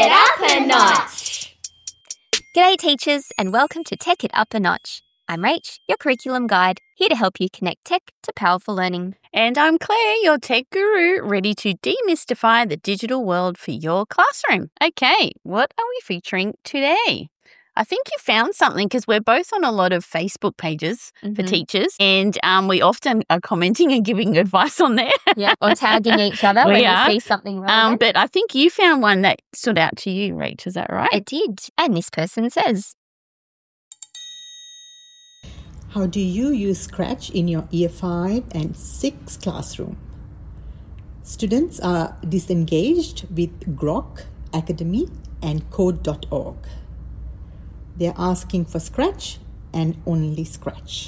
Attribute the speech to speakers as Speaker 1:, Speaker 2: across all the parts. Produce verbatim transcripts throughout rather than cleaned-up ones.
Speaker 1: It Up a Notch!
Speaker 2: G'day teachers and welcome to Tech It Up a Notch. I'm Rach, your curriculum guide, here to help you connect tech to powerful learning.
Speaker 3: And I'm Claire, your tech guru, ready to demystify the digital world for your classroom. Okay, what are we featuring today? I think you found something because we're both on a lot of Facebook pages mm-hmm. for teachers, and um, we often are commenting and giving advice on there.
Speaker 2: Yeah, or tagging each other we when are. we see something wrong.
Speaker 3: Um, but I think you found one that stood out to you, Rach. Is that right?
Speaker 2: It did. And this person says,
Speaker 4: how do you use Scratch in your Year five and six classroom? Students are disengaged with Grok, Academy, and Code dot org. They're asking for Scratch and only Scratch.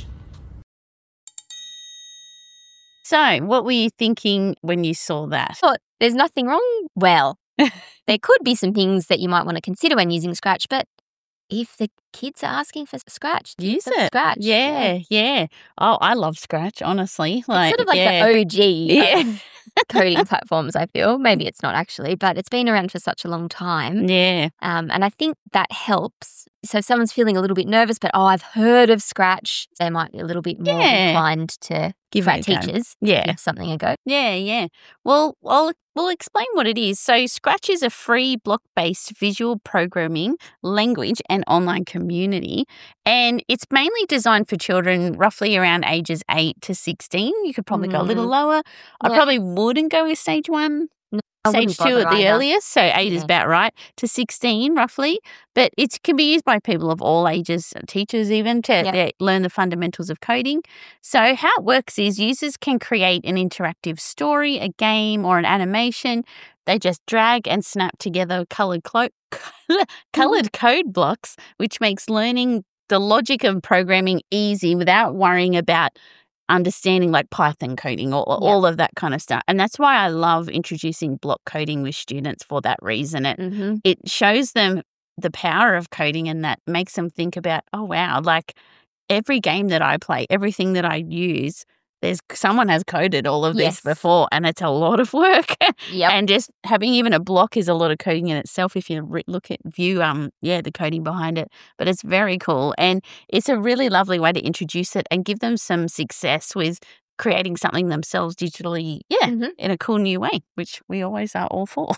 Speaker 3: So, what were you thinking when you saw that?
Speaker 2: I thought there's nothing wrong. Well, there could be some things that you might want to consider when using Scratch, but if the kids are asking for Scratch,
Speaker 3: use it.
Speaker 2: Scratch.
Speaker 3: Yeah, yeah, yeah. Oh, I love Scratch, honestly. Like,
Speaker 2: it's sort of like
Speaker 3: yeah.
Speaker 2: the O G
Speaker 3: yeah.
Speaker 2: of coding platforms, I feel. Maybe it's not actually, but it's been around for such a long time.
Speaker 3: Yeah.
Speaker 2: Um, and I think that helps. So if someone's feeling a little bit nervous, but, oh, I've heard of Scratch, they might be a little bit more
Speaker 3: yeah.
Speaker 2: inclined to
Speaker 3: give
Speaker 2: for our
Speaker 3: it
Speaker 2: teachers.
Speaker 3: Yeah.
Speaker 2: Give something a go.
Speaker 3: Yeah, yeah. Well, I'll, we'll explain what it is. So Scratch is a free block-based visual programming language and online community. And it's mainly designed for children roughly around ages eight to sixteen. You could probably mm. go a little lower. I yeah. probably wouldn't go with stage one. Stage two at the
Speaker 2: either.
Speaker 3: earliest, so eight
Speaker 2: yeah.
Speaker 3: is about right, to sixteen roughly. But it can be used by people of all ages, teachers even, to
Speaker 2: yep.
Speaker 3: uh, learn the fundamentals of coding. So how it works is users can create an interactive story, a game, or an animation. They just drag and snap together coloured, clo- coloured code blocks, which makes learning the logic of programming easy without worrying about understanding like Python coding or yep. all of that kind of stuff. And that's why I love introducing block coding with students for that reason. It
Speaker 2: mm-hmm.
Speaker 3: it shows them the power of coding, and that makes them think about, oh, wow, like every game that I play, everything that I use, there's someone has coded all of
Speaker 2: yes.
Speaker 3: this before, and it's a lot of work.
Speaker 2: Yep.
Speaker 3: And just having even a block is a lot of coding in itself if you re- look at view, um, yeah, the coding behind it. But it's very cool, and it's a really lovely way to introduce it and give them some success with creating something themselves digitally, yeah,
Speaker 2: mm-hmm.
Speaker 3: in a cool new way, which we always are all for.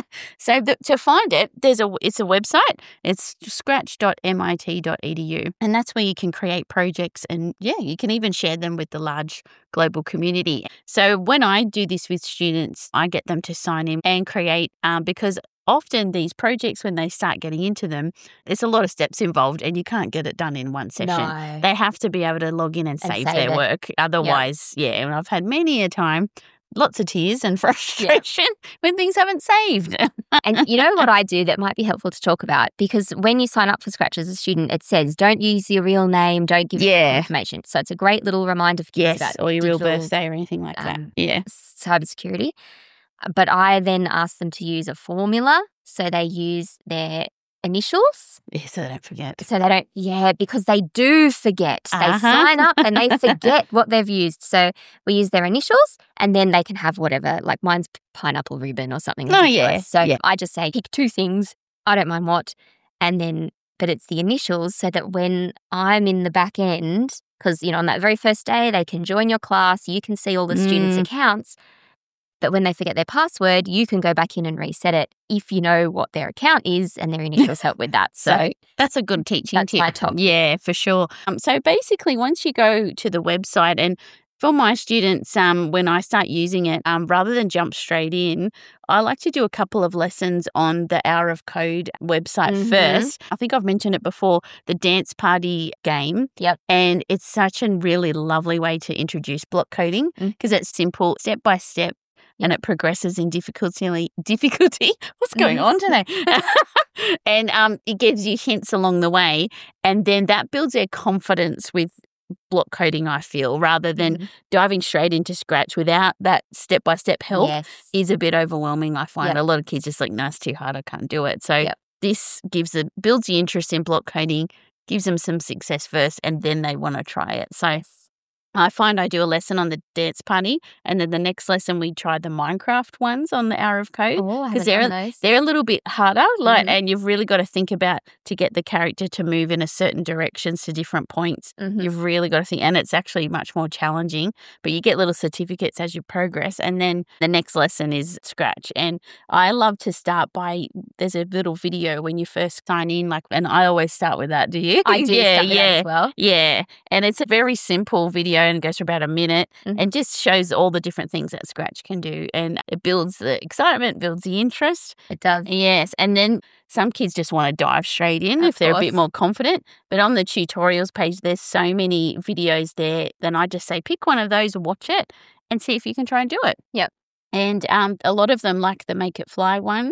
Speaker 3: So the, to find it, there's a it's a website. It's scratch dot m I T dot e d u, and that's where you can create projects, and yeah, you can even share them with the large global community. So when I do this with students, I get them to sign in and create, um, because often these projects, when they start getting into them, there's a lot of steps involved and you can't get it done in one session.
Speaker 2: No.
Speaker 3: They have to be able to log in and,
Speaker 2: and
Speaker 3: save,
Speaker 2: save
Speaker 3: their
Speaker 2: it.
Speaker 3: work. Otherwise, yep. yeah, and I've had many a time, lots of tears and frustration yep. when things haven't saved.
Speaker 2: And you know what I do that might be helpful to talk about? Because when you sign up for Scratch as a student, it says don't use your real name, don't give
Speaker 3: yeah.
Speaker 2: information. So it's a great little reminder for kids
Speaker 3: yes,
Speaker 2: about
Speaker 3: or your
Speaker 2: digital,
Speaker 3: real birthday or anything like
Speaker 2: um,
Speaker 3: that. Yeah.
Speaker 2: Cybersecurity. But I then ask them to use a formula. So they use their initials.
Speaker 3: Yeah, so they don't forget.
Speaker 2: So they don't, yeah, because they do forget. They
Speaker 3: uh-huh.
Speaker 2: sign up and they forget what they've used. So we use their initials and then they can have whatever, like mine's pineapple ribbon or something.
Speaker 3: Oh, yeah.
Speaker 2: So
Speaker 3: yeah.
Speaker 2: I just say pick two things. I don't mind what. And then, but it's the initials so that when I'm in the back end, because, you know, on that very first day, they can join your class, you can see all the mm. students' accounts. But when they forget their password, you can go back in and reset it if you know what their account is, and their initials help with that. So,
Speaker 3: so that's a good teaching
Speaker 2: that's
Speaker 3: tip.
Speaker 2: my top.
Speaker 3: Yeah, for sure. Um, so basically, once you go to the website, and for my students, um, when I start using it, um, rather than jump straight in, I like to do a couple of lessons on the Hour of Code website mm-hmm. first. I think I've mentioned it before, the dance party game.
Speaker 2: Yep.
Speaker 3: And it's such a really lovely way to introduce block coding because mm. it's simple, step by step. And it progresses in difficulty. Difficulty? What's going on today? And um, it gives you hints along the way. And then that builds their confidence with block coding, I feel, rather than mm-hmm. diving straight into Scratch without that step-by-step help
Speaker 2: yes.
Speaker 3: is a bit overwhelming, I find.
Speaker 2: Yep.
Speaker 3: A lot of kids just like, no, it's too hard, I can't do it. So
Speaker 2: yep.
Speaker 3: this gives a, builds the interest in block coding, gives them some success first, and then they want to try it. So I find I do a lesson on the dance party, and then the next lesson we try the Minecraft ones on the Hour of Code.
Speaker 2: Oh, I
Speaker 3: because
Speaker 2: haven't
Speaker 3: they're
Speaker 2: done those.
Speaker 3: they're a little bit harder, like,
Speaker 2: Mhm.
Speaker 3: and you've really got to think about to get the character to move in a certain directions to different points.
Speaker 2: Mhm.
Speaker 3: You've really got to think, and it's actually much more challenging. But you get little certificates as you progress, and then the next lesson is Scratch. And I love to start by there's a little video when you first sign in, like, and I always start with that. Do you?
Speaker 2: I do
Speaker 3: yeah,
Speaker 2: start with
Speaker 3: yeah.
Speaker 2: that as well.
Speaker 3: Yeah, and it's a very simple video and it goes for about a minute
Speaker 2: Mhm.
Speaker 3: and just shows all the different things that Scratch can do, and it builds the excitement, builds the interest.
Speaker 2: It does.
Speaker 3: Yes, and then some kids just want to dive straight in
Speaker 2: Of
Speaker 3: if they're a bit
Speaker 2: course.
Speaker 3: more confident. But on the tutorials page, there's so many videos there. Then I just say pick one of those, watch it, and see if you can try and do it.
Speaker 2: Yep.
Speaker 3: And um, a lot of them, like the Make It Fly one.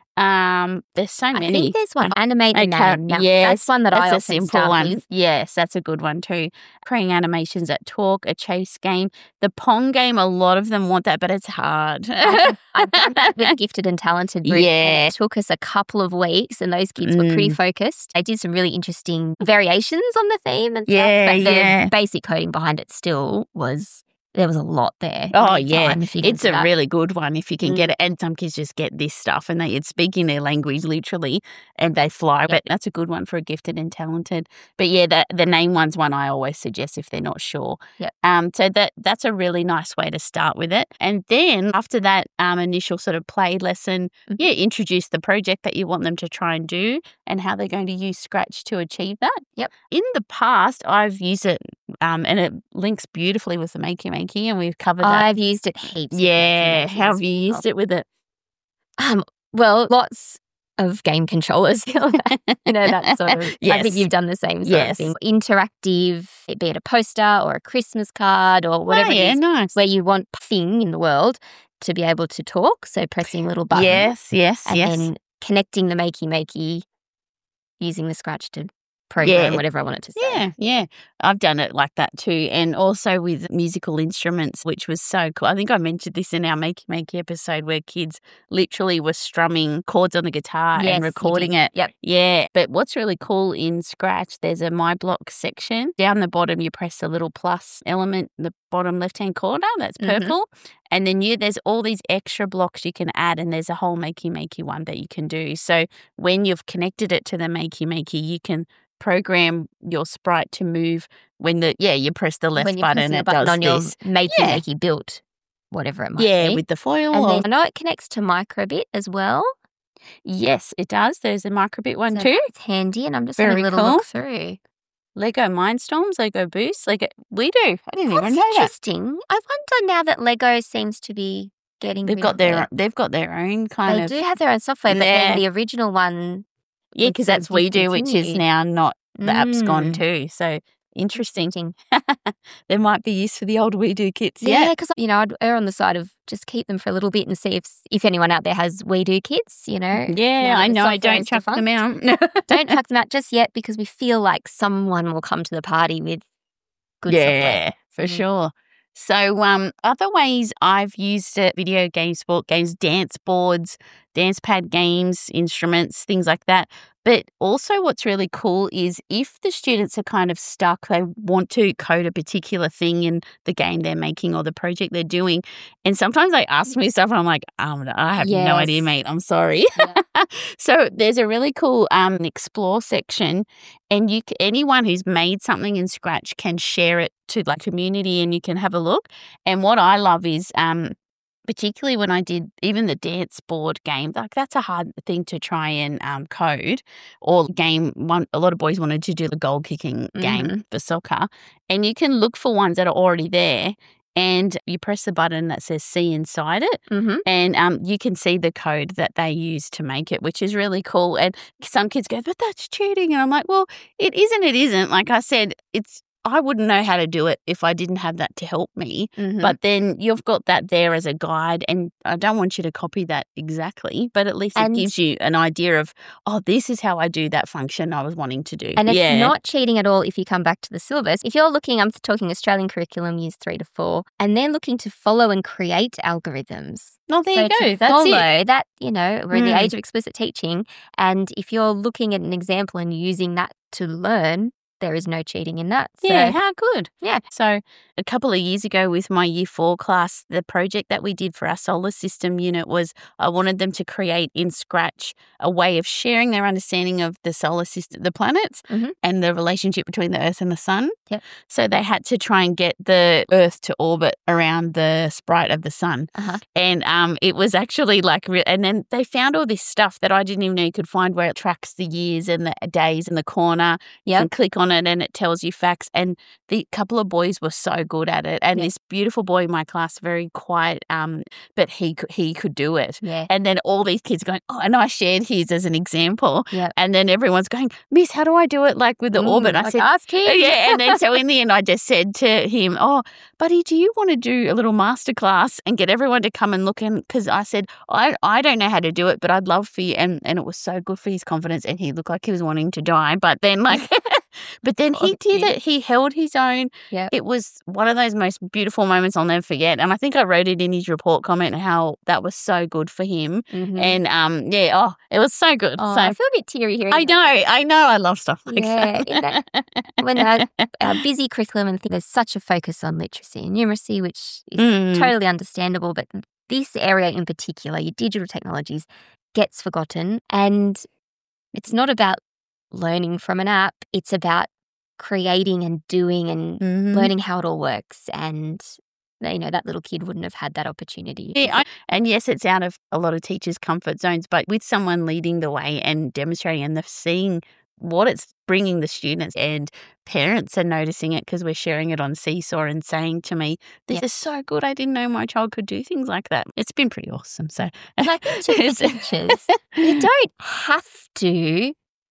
Speaker 3: Um, there's so
Speaker 2: I
Speaker 3: many.
Speaker 2: think there's one, Animate the
Speaker 3: Okay,
Speaker 2: Man. Now,
Speaker 3: yes,
Speaker 2: that's one that I
Speaker 3: That's a
Speaker 2: often
Speaker 3: simple
Speaker 2: start
Speaker 3: one.
Speaker 2: with.
Speaker 3: Yes, that's a good one too. Creating animations that talk, a chase game, the Pong game. A lot of them want that, but it's hard.
Speaker 2: I've I've done that with Gifted and Talented group,
Speaker 3: Yeah.
Speaker 2: and it took us a couple of weeks, and those kids were pretty
Speaker 3: Mm.
Speaker 2: focused. They did some really interesting variations on the theme and stuff,
Speaker 3: Yeah,
Speaker 2: but the
Speaker 3: yeah.
Speaker 2: basic coding behind it still was, there was a lot there.
Speaker 3: Oh,
Speaker 2: You need
Speaker 3: yeah.
Speaker 2: time to figure
Speaker 3: It's a
Speaker 2: it out.
Speaker 3: really good one if you can
Speaker 2: Mm.
Speaker 3: get it. And some kids just get this stuff and they it's speaking their language literally and they fly. But that's a good one for a Gifted and Talented. But yeah, the the name one's one I always suggest if they're not sure.
Speaker 2: Yep.
Speaker 3: Um, so that that's a really nice way to start with it. And then after that um, initial sort of play lesson,
Speaker 2: Mhm.
Speaker 3: yeah, introduce the project that you want them to try and do and how they're going to use Scratch to achieve that.
Speaker 2: Yep.
Speaker 3: In the past, I've used it um, and it links beautifully with the Makey Makey, and we've covered that.
Speaker 2: I've used it heaps. with
Speaker 3: Yeah,
Speaker 2: Makey Makey
Speaker 3: how have
Speaker 2: as
Speaker 3: you
Speaker 2: well.
Speaker 3: used it with it?
Speaker 2: Um, well, lots of game controllers. you know, that sort of. I
Speaker 3: Yes.
Speaker 2: think you've done the same sort
Speaker 3: Yes.
Speaker 2: of thing. Interactive, be it a poster or a Christmas card or whatever
Speaker 3: Oh,
Speaker 2: it
Speaker 3: yeah,
Speaker 2: is,
Speaker 3: nice.
Speaker 2: where you want a thing in the world to be able to talk. So pressing little buttons.
Speaker 3: Yes, yes,
Speaker 2: And
Speaker 3: yes.
Speaker 2: then connecting the Makey Makey using the Scratch to program
Speaker 3: Yeah.
Speaker 2: whatever I want it to say.
Speaker 3: Yeah, yeah. I've done it like that too. And also with musical instruments, which was so cool. I think I mentioned this in our Makey Makey episode where kids literally were strumming chords on the guitar
Speaker 2: Yes,
Speaker 3: and
Speaker 2: you
Speaker 3: recording
Speaker 2: did.
Speaker 3: it.
Speaker 2: Yep.
Speaker 3: Yeah. But what's really cool in Scratch, there's a My Block section. Down the bottom, you press the little plus element in the bottom left-hand corner. That's
Speaker 2: Mhm.
Speaker 3: purple. And then you there's all these extra blocks you can add, and there's a whole Makey Makey one that you can do. So when you've connected it to the Makey Makey, you can program your sprite to move when the yeah you press the left
Speaker 2: when you're
Speaker 3: button,
Speaker 2: pressing the
Speaker 3: it
Speaker 2: button
Speaker 3: does
Speaker 2: on your
Speaker 3: this.
Speaker 2: Makey
Speaker 3: Yeah.
Speaker 2: Makey built, whatever it might
Speaker 3: Yeah,
Speaker 2: be.
Speaker 3: with the foil.
Speaker 2: and
Speaker 3: or-
Speaker 2: then I know it connects to Microbit as well.
Speaker 3: yes, it does. There's a Microbit one
Speaker 2: So
Speaker 3: too.
Speaker 2: it's handy, and I'm just having
Speaker 3: Very
Speaker 2: a little
Speaker 3: cool.
Speaker 2: look through.
Speaker 3: Lego Mindstorms, Lego Boost, Lego. We do. I didn't
Speaker 2: That's
Speaker 3: even know that.
Speaker 2: interesting. I wonder now that Lego seems to be getting
Speaker 3: They've
Speaker 2: rid
Speaker 3: got
Speaker 2: of
Speaker 3: their they've got their own kind
Speaker 2: They
Speaker 3: of
Speaker 2: do have their own software, but
Speaker 3: Yeah.
Speaker 2: then the original one.
Speaker 3: yeah,
Speaker 2: would
Speaker 3: because
Speaker 2: sort of
Speaker 3: that's We Do, which is
Speaker 2: discontinued.
Speaker 3: now not the app's gone
Speaker 2: Mm.
Speaker 3: too. So interesting.
Speaker 2: Interesting.
Speaker 3: There might be use for the old We Do kits.
Speaker 2: Yeah,
Speaker 3: Yeah.
Speaker 2: because you know I'd err on the side of just keep them for a little bit and see if if anyone out there has We Do kits. You know.
Speaker 3: Yeah,
Speaker 2: now
Speaker 3: I
Speaker 2: that the
Speaker 3: know. I
Speaker 2: software
Speaker 3: don't
Speaker 2: is
Speaker 3: chuck them
Speaker 2: defunct.
Speaker 3: out.
Speaker 2: Don't chuck them out just yet because we feel like someone will come to the party with good software.
Speaker 3: Yeah, for
Speaker 2: Mhm.
Speaker 3: sure. So, um, other ways I've used it: video games, sport games, dance boards, dance pad games, instruments, things like that. But also, what's really cool is if the students are kind of stuck, they want to code a particular thing in the game they're making or the project they're doing, and sometimes they ask me stuff, and I'm like, um, I have no idea,
Speaker 2: Yes.
Speaker 3: mate. I'm sorry.
Speaker 2: Yeah.
Speaker 3: So there's a really cool um, explore section, and you c- anyone who's made something in Scratch can share it to like community, and you can have a look. And what I love is, um, particularly when I did even the dance board game, like that's a hard thing to try and um, code. Or game one, a lot of boys wanted to do the goal kicking game
Speaker 2: Mhm.
Speaker 3: for soccer, and you can look for ones that are already there. And you press the button that says "see" inside it,
Speaker 2: Mhm.
Speaker 3: and um, you can see the code that they use to make it, which is really cool. And some kids go, "But that's cheating," and I'm like, "Well, it isn't. It isn't." Like I said, it's I wouldn't know how to do it if I didn't have that to help me.
Speaker 2: Mhm.
Speaker 3: But then you've got that there as a guide, and I don't want you to copy that exactly, but at least
Speaker 2: And-
Speaker 3: it gives you an idea of, oh, this is how I do that function I was wanting to do.
Speaker 2: And it's
Speaker 3: yeah.
Speaker 2: not cheating at all if you come back to the syllabus. If you're looking, I'm talking Australian curriculum, years three to four, and they're looking to follow and create algorithms.
Speaker 3: Oh, there
Speaker 2: so
Speaker 3: you go.
Speaker 2: to
Speaker 3: That's
Speaker 2: follow
Speaker 3: it.
Speaker 2: that, you know, we're in the
Speaker 3: Mm.
Speaker 2: age of explicit teaching, and if you're looking at an example and using that to learn, there is no cheating in that. So,
Speaker 3: Yeah, how good.
Speaker 2: Yeah.
Speaker 3: So a couple of years ago with my year four class, the project that we did for our solar system unit was I wanted them to create in Scratch a way of sharing their understanding of the solar system, the planets,
Speaker 2: Mhm.
Speaker 3: and the relationship between the Earth and the Sun.
Speaker 2: Yep.
Speaker 3: So they had to try and get the Earth to orbit around the sprite of the Sun.
Speaker 2: Uh-huh.
Speaker 3: And um, it was actually like, re- and then they found all this stuff that I didn't even know you could find where it tracks the years and the days in the corner. You
Speaker 2: Yep.
Speaker 3: can click on it and it tells you facts. And the couple of boys were so good at it. And
Speaker 2: Yeah.
Speaker 3: this beautiful boy in my class, very quiet, um, but he could, he could do it.
Speaker 2: Yeah.
Speaker 3: And then all these kids going, oh, and I shared his as an example.
Speaker 2: Yep.
Speaker 3: And then everyone's going, Miss, how do I do it like with the
Speaker 2: Mm,
Speaker 3: orbit? I
Speaker 2: like,
Speaker 3: said,
Speaker 2: ask him.
Speaker 3: yeah. And then so in the end, I just said to him, oh, buddy, do you want to do a little masterclass and get everyone to come and look in? Because I said, I, I don't know how to do it, but I'd love for you. And, and it was so good for his confidence. And he looked like he was wanting to die. But then like, but then he
Speaker 2: Oh,
Speaker 3: did
Speaker 2: cute.
Speaker 3: it. He held his own.
Speaker 2: Yep.
Speaker 3: It was one of those most beautiful moments I'll never forget. And I think I wrote it in his report comment how that was so good for him.
Speaker 2: Mhm.
Speaker 3: And um, yeah, oh, it was so good.
Speaker 2: Oh,
Speaker 3: so
Speaker 2: I feel a bit teary hearing
Speaker 3: I
Speaker 2: that.
Speaker 3: know, I know, I love stuff like
Speaker 2: Yeah, in
Speaker 3: that.
Speaker 2: when our, our busy curriculum and things, there's such a focus on literacy and numeracy, which is
Speaker 3: Mm.
Speaker 2: totally understandable. But this area in particular, your digital technologies, gets forgotten. And it's not about learning from an app. It's about creating and doing and
Speaker 3: Mhm.
Speaker 2: learning how it all works. And, you know, that little kid wouldn't have had that opportunity.
Speaker 3: Yeah, I, and yes, it's out of a lot of teachers' comfort zones, but with someone leading the way and demonstrating and the seeing what it's bringing the students and parents are noticing it because we're sharing it on Seesaw and saying to me, this
Speaker 2: Yeah.
Speaker 3: is so good. I didn't know my child could do things like that. It's been pretty awesome. So,
Speaker 2: Like to the teachers, you don't have to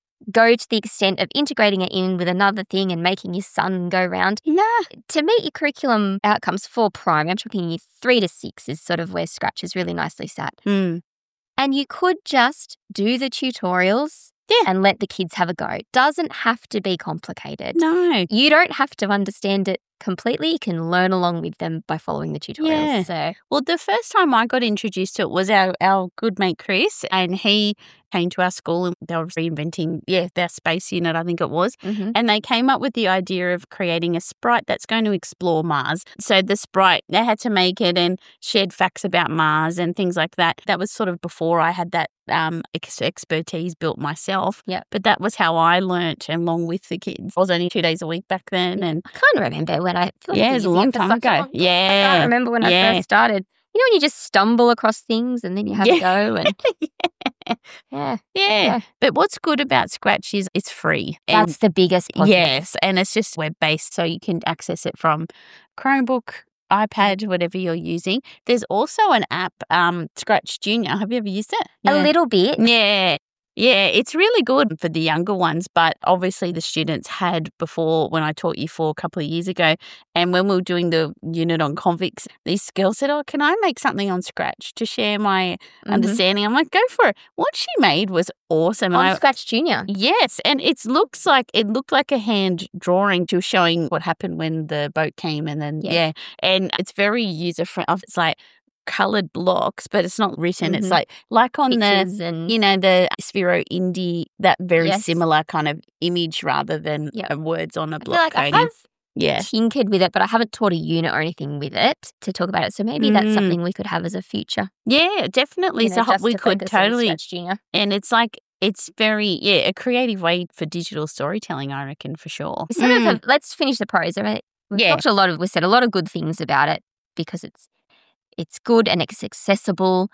Speaker 2: go to the extent of integrating it in with another thing and making your son go round.
Speaker 3: nah.
Speaker 2: To meet your curriculum outcomes for primary, I'm talking year three to six is sort of where Scratch is really nicely sat.
Speaker 3: Mm.
Speaker 2: And you could just do the tutorials
Speaker 3: Yeah.
Speaker 2: and let the kids have a go. It doesn't have to be complicated.
Speaker 3: No.
Speaker 2: You don't have to understand it completely. You can learn along with them by following the tutorials.
Speaker 3: Yeah.
Speaker 2: So
Speaker 3: Well, the first time I got introduced to it was our, our good mate Chris, and he came to our school and they were reinventing, yeah, their space unit, I think it was.
Speaker 2: mhm.
Speaker 3: And they came up with the idea of creating a sprite that's going to explore Mars. So the sprite, they had to make it and shared facts about Mars and things like that. That was sort of before I had that um, ex- expertise built myself.
Speaker 2: Yep.
Speaker 3: But that was how I learnt along with the kids. I was only two days a week back then. And
Speaker 2: I can't remember when I feel like
Speaker 3: yeah, it
Speaker 2: I've
Speaker 3: was a
Speaker 2: been
Speaker 3: long
Speaker 2: using it for
Speaker 3: time
Speaker 2: such a
Speaker 3: ago.
Speaker 2: long time. I
Speaker 3: Yeah.
Speaker 2: can't remember when I
Speaker 3: Yeah.
Speaker 2: first started. You know when you just stumble across things and then you have
Speaker 3: Yeah.
Speaker 2: a go and
Speaker 3: yeah.
Speaker 2: yeah,
Speaker 3: Yeah.
Speaker 2: Yeah.
Speaker 3: But what's good about Scratch is it's free. And
Speaker 2: that's the biggest positive.
Speaker 3: yes, and it's just web-based, so you can access it from Chromebook, iPad, whatever you're using. There's also an app, um, Scratch Junior. Have you ever used it?
Speaker 2: A little bit.
Speaker 3: Yeah. Yeah, it's really good for the younger ones, but obviously the students had before when I taught you for a couple of years ago. And when we were doing the unit on convicts, these girls said, oh, can I make something on Scratch to share my
Speaker 2: Mhm.
Speaker 3: understanding? I'm like, go for it. What she made was awesome.
Speaker 2: On
Speaker 3: I-
Speaker 2: Scratch Junior.
Speaker 3: Yes, and it looks like it looked like a hand drawing to showing what happened when the boat came, and then
Speaker 2: Yes.
Speaker 3: yeah, and it's very user friendly. It's like coloured blocks, but it's not written. It's
Speaker 2: Mhm.
Speaker 3: like like on
Speaker 2: Pictures
Speaker 3: the
Speaker 2: and
Speaker 3: you know the Sphero Indie, that very
Speaker 2: Yes.
Speaker 3: similar kind of image rather than
Speaker 2: Yep.
Speaker 3: uh, words on a
Speaker 2: I feel
Speaker 3: block
Speaker 2: like I
Speaker 3: coding.
Speaker 2: have
Speaker 3: Yeah,
Speaker 2: tinkered with it, but I haven't taught a unit or anything with it to talk about it. So maybe that's
Speaker 3: Mm.
Speaker 2: something we could have as a future.
Speaker 3: yeah, definitely.
Speaker 2: You know,
Speaker 3: so
Speaker 2: just
Speaker 3: we
Speaker 2: to
Speaker 3: could
Speaker 2: focus on
Speaker 3: totally,
Speaker 2: Scratch Junior.
Speaker 3: and it's like it's very yeah a creative way for digital storytelling. I reckon for sure.
Speaker 2: We sort of
Speaker 3: Mm.
Speaker 2: have, let's finish the pros. All right? We've
Speaker 3: Yeah.
Speaker 2: talked a lot of, we said a lot of good things about it because it's it's good and it's accessible.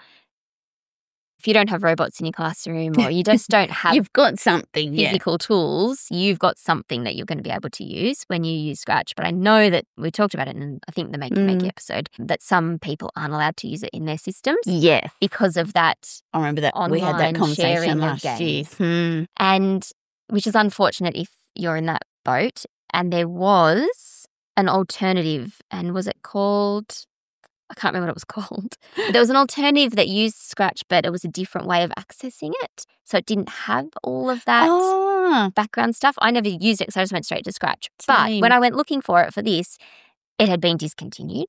Speaker 2: If you don't have robots in your classroom or you just don't have
Speaker 3: You've got something. Yeah.
Speaker 2: physical tools, you've got something that you're going to be able to use when you use Scratch. But I know that we talked about it in, I think, the Makey Makey
Speaker 3: Mm.
Speaker 2: episode, that some people aren't allowed to use it in their systems
Speaker 3: Yeah.
Speaker 2: because of that,
Speaker 3: I remember that we had that
Speaker 2: Online sharing
Speaker 3: conversation
Speaker 2: of
Speaker 3: last year.
Speaker 2: games.
Speaker 3: Hmm.
Speaker 2: and which is unfortunate if you're in that boat. And there was an alternative, and was it called? I can't remember what it was called. There was an alternative that used Scratch, but it was a different way of accessing it. So it didn't have all of that
Speaker 3: Ah,
Speaker 2: background stuff. I never used it because I just went straight to Scratch. But
Speaker 3: Same.
Speaker 2: when I went looking for it for this, it had been discontinued.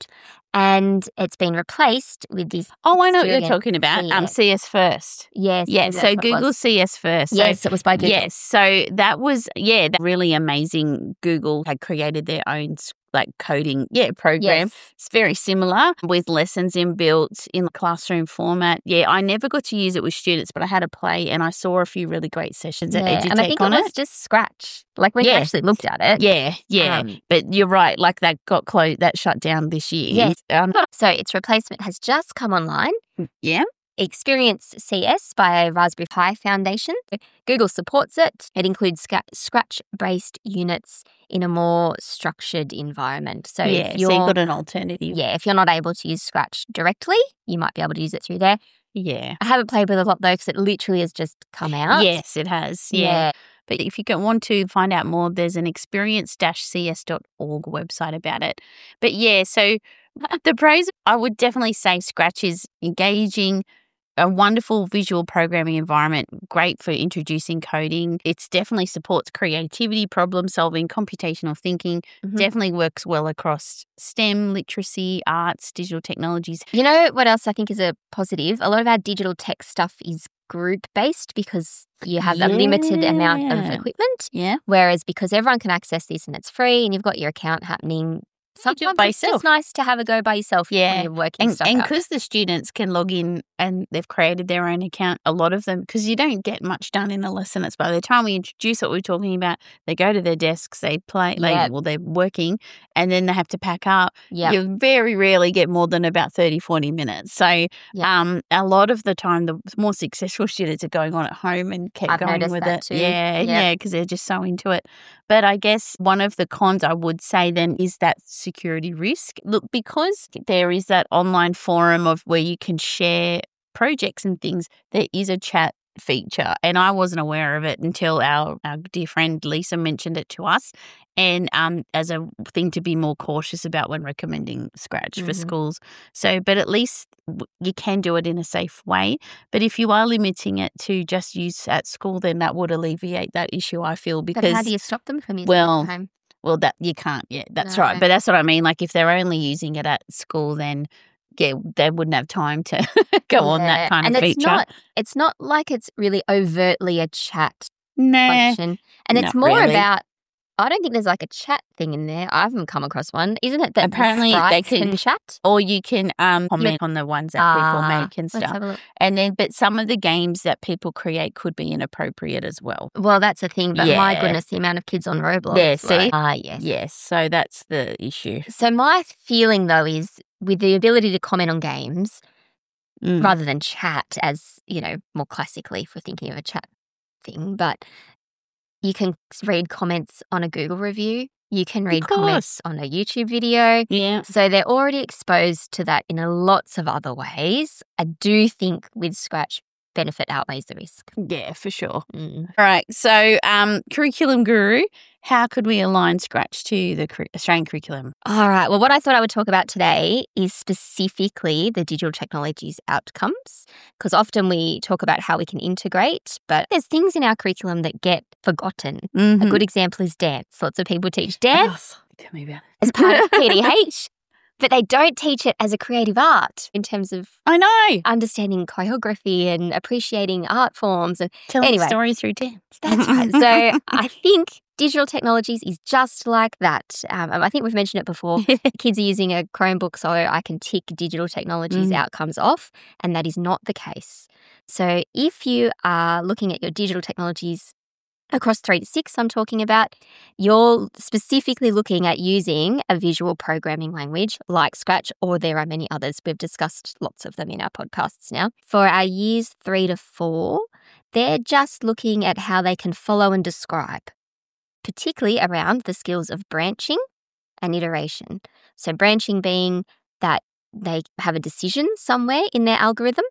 Speaker 2: And it's been replaced with this.
Speaker 3: Oh, I know what you're
Speaker 2: Experience
Speaker 3: talking about. Um,
Speaker 2: C S.
Speaker 3: C S First.
Speaker 2: Yes.
Speaker 3: Yeah,
Speaker 2: that's
Speaker 3: so
Speaker 2: what it
Speaker 3: Google
Speaker 2: was.
Speaker 3: C S First. So,
Speaker 2: Yes, it was by Google.
Speaker 3: yes, so that was, yeah, that really amazing. Google had created their own s- like coding, yeah, program.
Speaker 2: Yes.
Speaker 3: It's very similar with lessons inbuilt in the classroom format. Yeah, I never got to use it with students, but I had a play and I saw a few really great sessions at
Speaker 2: Yeah,
Speaker 3: EduTech
Speaker 2: and I think
Speaker 3: on
Speaker 2: it
Speaker 3: it.
Speaker 2: was just Scratch. Like when you
Speaker 3: Yeah.
Speaker 2: actually looked at it.
Speaker 3: Yeah, yeah,
Speaker 2: Um,
Speaker 3: but you're right. Like that got closed, that shut down this year.
Speaker 2: Yes.
Speaker 3: Um,
Speaker 2: So its replacement has just come online.
Speaker 3: yeah.
Speaker 2: Experience C S by Raspberry Pi Foundation. Google supports it. It includes sca- Scratch-based units in a more structured environment. So
Speaker 3: yeah,
Speaker 2: if
Speaker 3: so
Speaker 2: you're
Speaker 3: you've got an alternative.
Speaker 2: yeah, if you're not able to use Scratch directly, you might be able to use it through there.
Speaker 3: Yeah.
Speaker 2: I haven't played with it a lot though because it literally has just come out.
Speaker 3: Yes, it has. Yeah. But if you can, want to find out more, there's an experience dash c s dot org website about it. But yeah, so the pros, I would definitely say Scratch is engaging, a wonderful visual programming environment, great for introducing coding. It definitely supports creativity, problem solving, computational thinking,
Speaker 2: Mhm.
Speaker 3: definitely works well across STEM, literacy, arts, digital technologies.
Speaker 2: You know what else I think is a positive? A lot of our digital tech stuff is group based because you have a limited amount of
Speaker 3: Yeah.
Speaker 2: equipment.
Speaker 3: Yeah.
Speaker 2: Whereas because everyone can access this and it's free and you've got your account happening,
Speaker 3: You do it
Speaker 2: sometimes
Speaker 3: by
Speaker 2: it's
Speaker 3: yourself.
Speaker 2: just nice to have a go by yourself
Speaker 3: Yeah.
Speaker 2: when you're working
Speaker 3: And
Speaker 2: stuff
Speaker 3: and
Speaker 2: out.
Speaker 3: because the students can log in and they've created their own account, a lot of them, because you don't get much done in a lesson. It's by the time we introduce what we're talking about, they go to their desks, they play, they,
Speaker 2: Yep.
Speaker 3: well, they're working, and then they have to pack up.
Speaker 2: Yeah.
Speaker 3: You very rarely get more than about thirty, forty minutes. So
Speaker 2: Yep.
Speaker 3: um, a lot of the time, the more successful students are going on at home and kept
Speaker 2: I've
Speaker 3: going
Speaker 2: noticed
Speaker 3: with
Speaker 2: that
Speaker 3: it.
Speaker 2: too.
Speaker 3: Yeah,
Speaker 2: Yep.
Speaker 3: yeah, because they're just so into it. But I guess one of the cons I would say then is that security risk. Look, because there is that online forum of where you can share projects and things, there is a chat feature. And I wasn't aware of it until our, our dear friend Lisa mentioned it to us. And um, as a thing to be more cautious about when recommending Scratch for
Speaker 2: Mhm.
Speaker 3: schools. So, but at least w- you can do it in a safe way. But if you are limiting it to just use at school, then that would alleviate that issue, I feel,
Speaker 2: But
Speaker 3: because
Speaker 2: how do you stop them from using
Speaker 3: well,
Speaker 2: it at home?
Speaker 3: well, that you can't. Yeah, that's
Speaker 2: No.
Speaker 3: right. But that's what I mean. Like if they're only using it at school, then yeah, they wouldn't have time to go on
Speaker 2: Yeah,
Speaker 3: that kind
Speaker 2: and
Speaker 3: of
Speaker 2: it's
Speaker 3: feature.
Speaker 2: not it's not like it's really overtly a chat
Speaker 3: nah,
Speaker 2: function. And it's
Speaker 3: not
Speaker 2: more
Speaker 3: really.
Speaker 2: about I don't think there's like a chat thing in there. I haven't come across one. Isn't it that the
Speaker 3: Apparently they
Speaker 2: sprites
Speaker 3: can-
Speaker 2: can chat?
Speaker 3: or you can um comment on the ones that people
Speaker 2: Ah,
Speaker 3: make and
Speaker 2: let's
Speaker 3: stuff.
Speaker 2: have a look.
Speaker 3: And then, but some of the games that people create could be inappropriate as well.
Speaker 2: Well, that's the thing, but my
Speaker 3: Yeah.
Speaker 2: goodness, the amount of kids on Roblox.
Speaker 3: There, see?
Speaker 2: like- Ah, yes.
Speaker 3: Yes, so that's the issue.
Speaker 2: So my feeling though is with the ability to comment on games
Speaker 3: Mm.
Speaker 2: rather than chat as, you know, more classically if we're thinking of a chat thing, but you can read comments on a Google review. You can read comments on a YouTube video.
Speaker 3: Yeah.
Speaker 2: So they're already exposed to that in a lots of other ways. I do think with Scratch, benefit outweighs the risk.
Speaker 3: Yeah, for sure.
Speaker 2: Mm.
Speaker 3: All right. So, um, Curriculum Guru, how could we align Scratch to the curri- Australian curriculum?
Speaker 2: All right. Well, what I thought I would talk about today is specifically the digital technologies outcomes, because often we talk about how we can integrate, but there's things in our curriculum that get forgotten.
Speaker 3: Mm-hmm.
Speaker 2: A good example is dance. Lots of people teach dance
Speaker 3: Tell me about it.
Speaker 2: as part of P D H, but they don't teach it as a creative art in terms of
Speaker 3: I know.
Speaker 2: understanding choreography and appreciating art forms. And
Speaker 3: Telling
Speaker 2: Anyway.
Speaker 3: stories through dance.
Speaker 2: that's right. So I think digital technologies is just like that. Um, I think we've mentioned it before. Kids are using a Chromebook, so I can tick digital technologies
Speaker 3: Mm.
Speaker 2: outcomes off, and that is not the case. So if you are looking at your digital technologies across three to six, I'm talking about, you're specifically looking at using a visual programming language like Scratch, or there are many others. We've discussed lots of them in our podcasts now. For our years three to four, they're just looking at how they can follow and describe, particularly around the skills of branching and iteration. So branching being that they have a decision somewhere in their algorithm,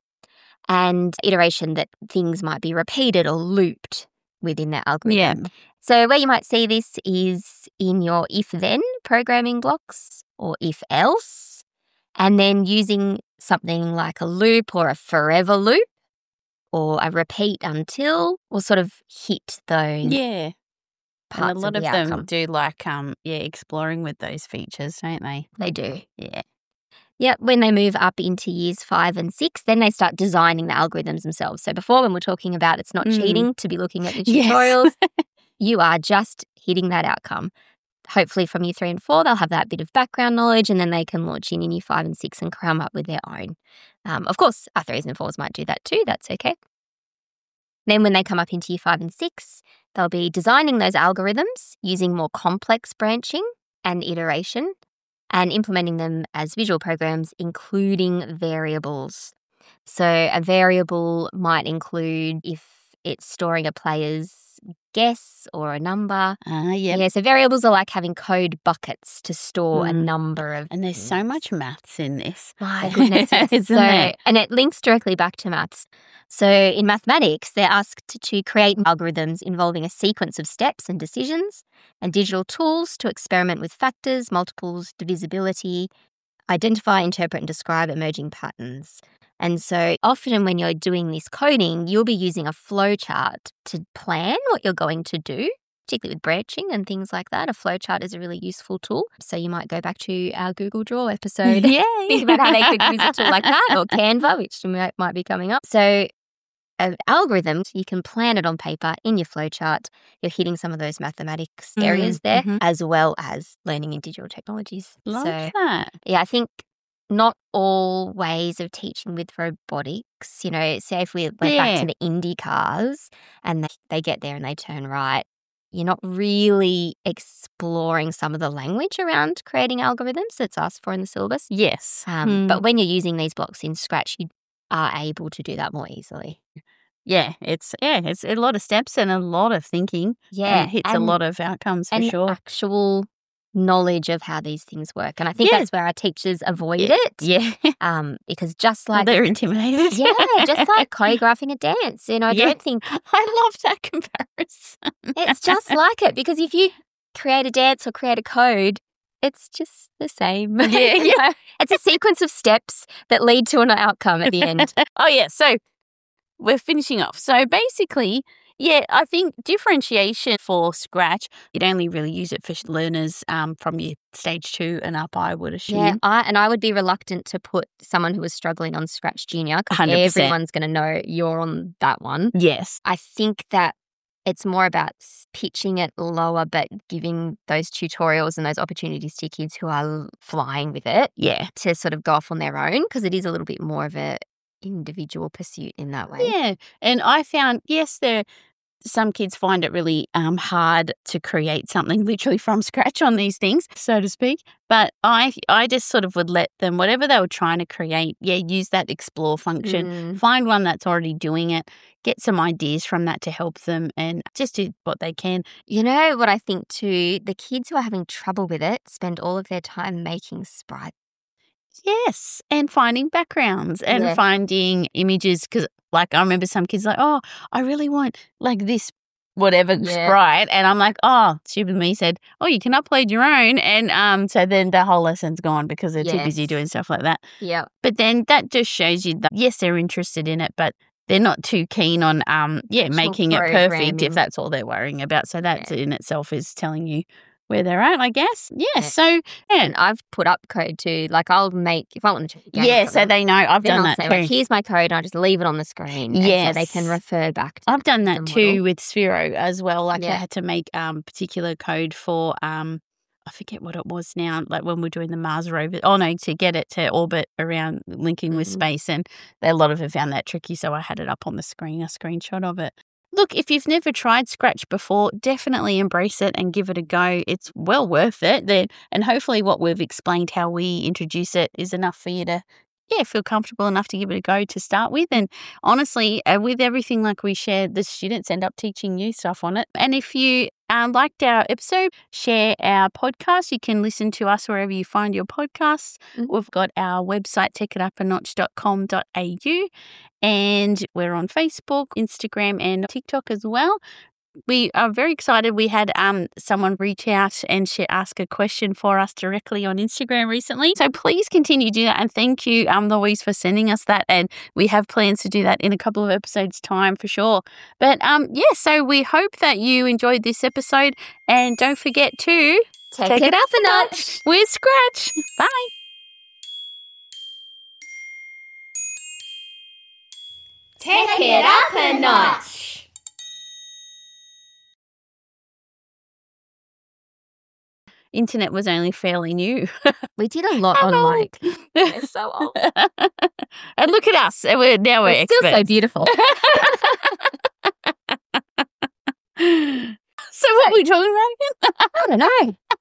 Speaker 2: and iteration that things might be repeated or looped within their algorithm.
Speaker 3: Yeah.
Speaker 2: So where you might see this is in your if-then programming blocks or if-else, and then using something like a loop or a forever loop or a repeat until will sort of hit those
Speaker 3: Yeah.
Speaker 2: parts
Speaker 3: And a lot
Speaker 2: of
Speaker 3: of,
Speaker 2: the
Speaker 3: them
Speaker 2: outcome.
Speaker 3: do like, um, yeah, exploring with those features, don't they?
Speaker 2: They do.
Speaker 3: Yeah.
Speaker 2: Yeah, when they move up into years five and six, then they start designing the algorithms themselves. So before, when we're talking about it's not
Speaker 3: Mm.
Speaker 2: cheating to be looking at the
Speaker 3: Yes.
Speaker 2: tutorials, you are just hitting that outcome. Hopefully from year three and four, they'll have that bit of background knowledge and then they can launch in in year five and six and come up with their own. Um, of course, our threes and fours might do that too. That's okay. Then when they come up into year five and six, they'll be designing those algorithms using more complex branching and iteration and implementing them as visual programs, including variables. So a variable might include if it's storing a player's guess or a number.
Speaker 3: Ah, yeah.
Speaker 2: Yeah, so variables are like having code buckets to store a
Speaker 3: Mm.
Speaker 2: number of
Speaker 3: And there's so
Speaker 2: things.
Speaker 3: much maths in this.
Speaker 2: My goodness, yes.
Speaker 3: Isn't
Speaker 2: So,
Speaker 3: there?
Speaker 2: and it links directly back to maths. So in mathematics, they're asked to create algorithms involving a sequence of steps and decisions and digital tools to experiment with factors, multiples, divisibility, identify, interpret, and describe emerging patterns. And so often when you're doing this coding, you'll be using a flowchart to plan what you're going to do, particularly with branching and things like that. A flowchart is a really useful tool. So you might go back to our Google Draw episode.
Speaker 3: Yeah.
Speaker 2: Think about how they could use a tool like that, or Canva, which might, might be coming up. So an algorithm, you can plan it on paper in your flowchart. You're hitting some of those mathematics
Speaker 3: Mm,
Speaker 2: areas there,
Speaker 3: mhm.
Speaker 2: as well as learning in digital technologies.
Speaker 3: Love
Speaker 2: so
Speaker 3: that.
Speaker 2: yeah, I think not all ways of teaching with robotics, you know, say if we went back
Speaker 3: Yeah.
Speaker 2: to the Indy cars and they, they get there and they turn right, you're not really exploring some of the language around creating algorithms that's asked for in the syllabus.
Speaker 3: Yes.
Speaker 2: Um,
Speaker 3: Mm.
Speaker 2: But when you're using these blocks in Scratch, you are able to do that more easily.
Speaker 3: Yeah, it's yeah, it's a lot of steps and a lot of thinking.
Speaker 2: Yeah,
Speaker 3: and it hits a
Speaker 2: and-
Speaker 3: lot of outcomes for
Speaker 2: and
Speaker 3: sure.
Speaker 2: actual knowledge of how these things work. And I think
Speaker 3: Yeah.
Speaker 2: that's where our teachers avoid
Speaker 3: Yeah.
Speaker 2: it.
Speaker 3: Yeah,
Speaker 2: Um, because just like
Speaker 3: they're intimidated.
Speaker 2: yeah, just like choreographing a dance. You know, I
Speaker 3: Yeah.
Speaker 2: don't think
Speaker 3: I love that comparison.
Speaker 2: it's just like it, because if you create a dance or create a code, it's just the same.
Speaker 3: Yeah,
Speaker 2: You know, it's a sequence of steps that lead to an outcome at the end.
Speaker 3: Oh yeah, so we're finishing off. So basically, yeah, I think differentiation for Scratch, you'd only really use it for sh- learners um, from your stage two and up, I would assume.
Speaker 2: Yeah, I, and I would be reluctant to put someone who is struggling on Scratch Junior, because
Speaker 3: one hundred percent.
Speaker 2: everyone's going to know you're on that one.
Speaker 3: Yes.
Speaker 2: I think that it's more about s- pitching it lower, but giving those tutorials and those opportunities to kids who are l- flying with it
Speaker 3: Yeah.
Speaker 2: to sort of go off on their own, because it is a little bit more of a individual pursuit in that way.
Speaker 3: Yeah. And I found, yes, there some kids find it really um, hard to create something literally from scratch on these things, so to speak. But I I just sort of would let them, whatever they were trying to create, yeah, use that explore function.
Speaker 2: Mm.
Speaker 3: Find one that's already doing it. Get some ideas from that to help them and just do what they can.
Speaker 2: You know what I think too? The kids who are having trouble with it spend all of their time making sprites.
Speaker 3: Yes. And finding backgrounds and
Speaker 2: Yeah.
Speaker 3: finding images. Because, like, I remember some kids like, oh, I really want, like, this whatever
Speaker 2: Yeah.
Speaker 3: sprite. And I'm like, oh, stupid me said, oh, you can upload your own. And um, so then the whole lesson's gone because they're too busy
Speaker 2: Yes.
Speaker 3: doing stuff like that.
Speaker 2: Yeah.
Speaker 3: But then that just shows you that, yes, they're interested in it, but they're not too keen on, um, yeah,
Speaker 2: Actual
Speaker 3: making it perfect
Speaker 2: programming.
Speaker 3: if that's all they're worrying about. So that
Speaker 2: Yeah.
Speaker 3: in itself is telling you where they're at, I guess. Yeah.
Speaker 2: Yeah.
Speaker 3: So, yeah.
Speaker 2: And I've put up code too. Like I'll make, if I want to game
Speaker 3: Yeah.
Speaker 2: for
Speaker 3: So
Speaker 2: them,
Speaker 3: they know I've
Speaker 2: then
Speaker 3: done
Speaker 2: I'll
Speaker 3: that
Speaker 2: say,
Speaker 3: too.
Speaker 2: like, here's my code, and I'll just leave it on the screen. And so they can
Speaker 3: Yes.
Speaker 2: refer back to
Speaker 3: I've done that
Speaker 2: the
Speaker 3: too
Speaker 2: model.
Speaker 3: with Sphero as well. Like I
Speaker 2: Yeah.
Speaker 3: had to make um particular code for um I forget what it was now. Like when we're doing the Mars rover. Oh no, to get it to orbit around, linking with
Speaker 2: Mhm.
Speaker 3: space, and a lot of it found that tricky. So I had it up on the screen, a screenshot of it. Look, if you've never tried Scratch before, definitely embrace it and give it a go. It's well worth it. Then, and hopefully, what we've explained, how we introduce it, is enough for you to, yeah, feel comfortable enough to give it a go to start with. And honestly, uh, with everything like we shared, the students end up teaching you stuff on it. And if you um, liked our episode, share our podcast. You can listen to us wherever you find your podcasts.
Speaker 2: Mhm.
Speaker 3: We've got our website, take it up a notch dot com dot a u, and we're on Facebook, Instagram, and TikTok as well. We are very excited. We had um someone reach out and she ask a question for us directly on Instagram recently. So please continue to do that. And thank you, um, Louise, for sending us that. And we have plans to do that in a couple of episodes' time for sure. But um, yeah, so we hope that you enjoyed this episode. And don't forget to
Speaker 2: Take, it up a notch.
Speaker 3: with Scratch. Bye.
Speaker 1: Take it up a notch.
Speaker 3: Internet was only fairly new.
Speaker 2: We did a lot on
Speaker 3: old.
Speaker 2: like. We're so old.
Speaker 3: And look at us. and We're, now we're,
Speaker 2: We're still so
Speaker 3: experts.
Speaker 2: beautiful.
Speaker 3: So what are we talking about again?
Speaker 2: I don't know.